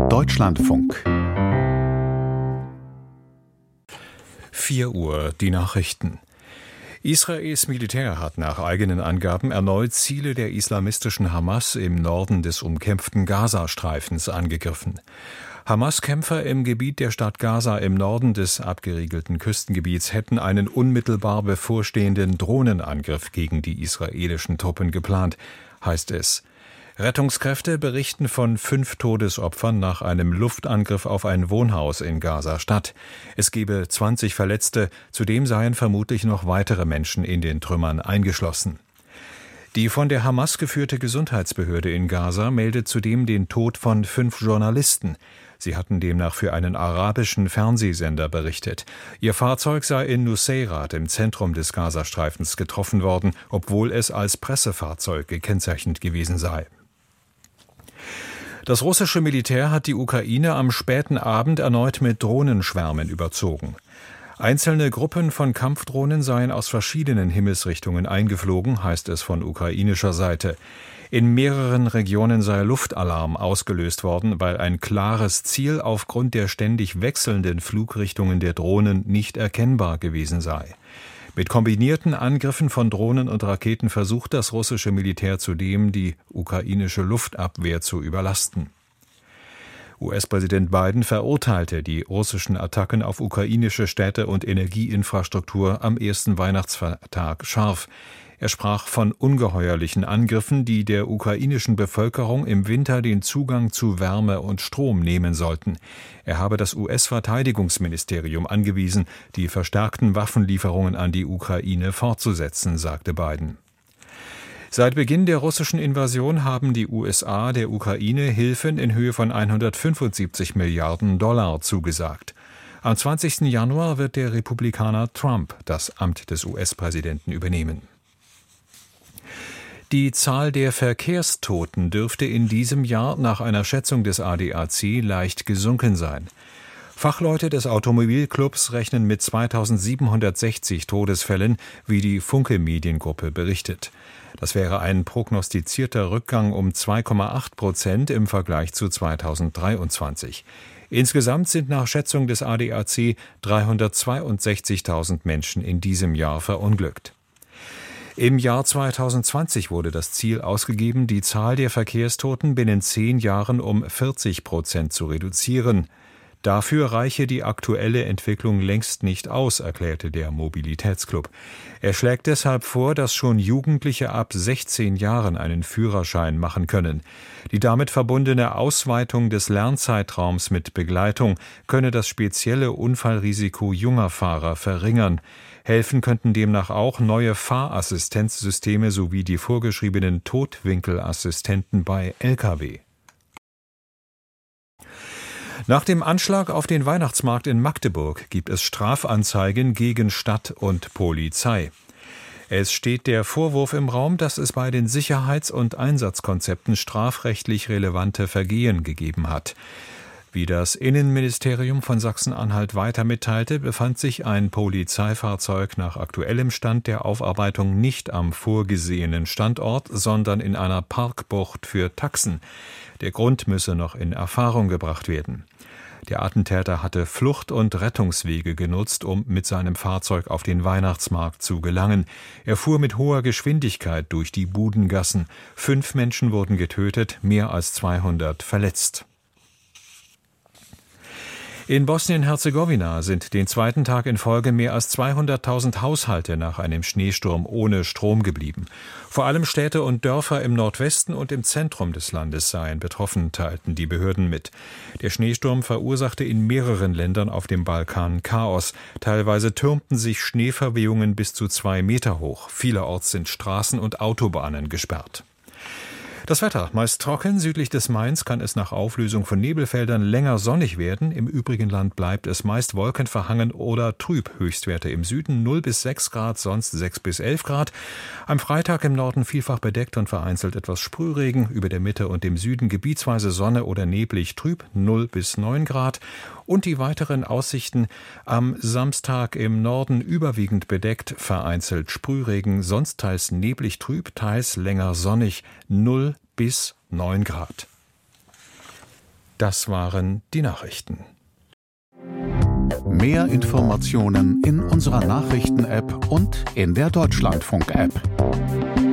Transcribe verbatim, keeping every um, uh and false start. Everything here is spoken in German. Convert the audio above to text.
Deutschlandfunk. vier Uhr, die Nachrichten. Israels Militär hat nach eigenen Angaben erneut Ziele der islamistischen Hamas im Norden des umkämpften Gazastreifens angegriffen. Hamas-Kämpfer im Gebiet der Stadt Gaza im Norden des abgeriegelten Küstengebiets hätten einen unmittelbar bevorstehenden Drohnenangriff gegen die israelischen Truppen geplant, heißt es. Rettungskräfte berichten von fünf Todesopfern nach einem Luftangriff auf ein Wohnhaus in Gaza-Stadt. Es gebe zwanzig Verletzte, zudem seien vermutlich noch weitere Menschen in den Trümmern eingeschlossen. Die von der Hamas geführte Gesundheitsbehörde in Gaza meldet zudem den Tod von fünf Journalisten. Sie hatten demnach für einen arabischen Fernsehsender berichtet. Ihr Fahrzeug sei in Nuseirat im Zentrum des Gazastreifens getroffen worden, obwohl es als Pressefahrzeug gekennzeichnet gewesen sei. Das russische Militär hat die Ukraine am späten Abend erneut mit Drohnenschwärmen überzogen. Einzelne Gruppen von Kampfdrohnen seien aus verschiedenen Himmelsrichtungen eingeflogen, heißt es von ukrainischer Seite. In mehreren Regionen sei Luftalarm ausgelöst worden, weil ein klares Ziel aufgrund der ständig wechselnden Flugrichtungen der Drohnen nicht erkennbar gewesen sei. Mit kombinierten Angriffen von Drohnen und Raketen versucht das russische Militär zudem, die ukrainische Luftabwehr zu überlasten. U S-Präsident Biden verurteilte die russischen Attacken auf ukrainische Städte und Energieinfrastruktur am ersten Weihnachtsfeiertag scharf. Er sprach von ungeheuerlichen Angriffen, die der ukrainischen Bevölkerung im Winter den Zugang zu Wärme und Strom nehmen sollten. Er habe das U S-Verteidigungsministerium angewiesen, die verstärkten Waffenlieferungen an die Ukraine fortzusetzen, sagte Biden. Seit Beginn der russischen Invasion haben die U S A der Ukraine Hilfen in Höhe von hundertfünfundsiebzig Milliarden Dollar zugesagt. Am zwanzigsten Januar wird der Republikaner Trump das Amt des U S-Präsidenten übernehmen. Die Zahl der Verkehrstoten dürfte in diesem Jahr nach einer Schätzung des A D A C leicht gesunken sein. Fachleute des Automobilclubs rechnen mit zweitausendsiebenhundertsechzig Todesfällen, wie die Funke Mediengruppe berichtet. Das wäre ein prognostizierter Rückgang um zwei Komma acht Prozent im Vergleich zu zweitausenddreiundzwanzig. Insgesamt sind nach Schätzung des A D A C dreihundertzweiundsechzigtausend Menschen in diesem Jahr verunglückt. Im Jahr zweitausendzwanzig wurde das Ziel ausgegeben, die Zahl der Verkehrstoten binnen zehn Jahren um vierzig Prozent zu reduzieren. Dafür reiche die aktuelle Entwicklung längst nicht aus, erklärte der Mobilitätsclub. Er schlägt deshalb vor, dass schon Jugendliche ab sechzehn Jahren einen Führerschein machen können. Die damit verbundene Ausweitung des Lernzeitraums mit Begleitung könne das spezielle Unfallrisiko junger Fahrer verringern. Helfen könnten demnach auch neue Fahrassistenzsysteme sowie die vorgeschriebenen Totwinkelassistenten bei L K W. Nach dem Anschlag auf den Weihnachtsmarkt in Magdeburg gibt es Strafanzeigen gegen Stadt und Polizei. Es steht der Vorwurf im Raum, dass es bei den Sicherheits- und Einsatzkonzepten strafrechtlich relevante Vergehen gegeben hat. Wie das Innenministerium von Sachsen-Anhalt weiter mitteilte, befand sich ein Polizeifahrzeug nach aktuellem Stand der Aufarbeitung nicht am vorgesehenen Standort, sondern in einer Parkbucht für Taxen. Der Grund müsse noch in Erfahrung gebracht werden. Der Attentäter hatte Flucht- und Rettungswege genutzt, um mit seinem Fahrzeug auf den Weihnachtsmarkt zu gelangen. Er fuhr mit hoher Geschwindigkeit durch die Budengassen. Fünf Menschen wurden getötet, mehr als zweihundert verletzt. In Bosnien-Herzegowina sind den zweiten Tag in Folge mehr als zweihunderttausend Haushalte nach einem Schneesturm ohne Strom geblieben. Vor allem Städte und Dörfer im Nordwesten und im Zentrum des Landes seien betroffen, teilten die Behörden mit. Der Schneesturm verursachte in mehreren Ländern auf dem Balkan Chaos. Teilweise türmten sich Schneeverwehungen bis zu zwei Meter hoch. Vielerorts sind Straßen und Autobahnen gesperrt. Das Wetter: Meist trocken, südlich des Mains kann es nach Auflösung von Nebelfeldern länger sonnig werden. Im übrigen Land bleibt es meist wolkenverhangen oder trüb. Höchstwerte im Süden null bis sechs Grad, sonst sechs bis elf Grad. Am Freitag im Norden vielfach bedeckt und vereinzelt etwas Sprühregen. Über der Mitte und dem Süden gebietsweise Sonne oder neblig trüb, null bis neun Grad. Und die weiteren Aussichten: am Samstag im Norden überwiegend bedeckt, vereinzelt Sprühregen, sonst teils neblig trüb, teils länger sonnig, null bis neun Grad. Das waren die Nachrichten. Mehr Informationen in unserer Nachrichten-App und in der Deutschlandfunk-App.